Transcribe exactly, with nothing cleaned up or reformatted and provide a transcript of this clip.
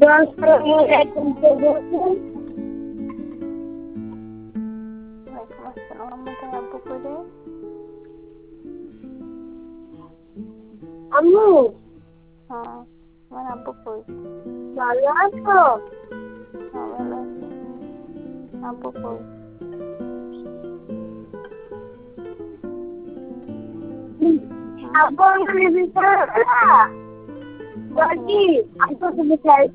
আম্মু হ্যাঁ আমার আব্বু কই? ভালো আছো? হ্যাঁ ভালো আছি। আব্বু কই? আব্বু আমাকে দিতে হবে না? বাকি আব্বু তুমি চাই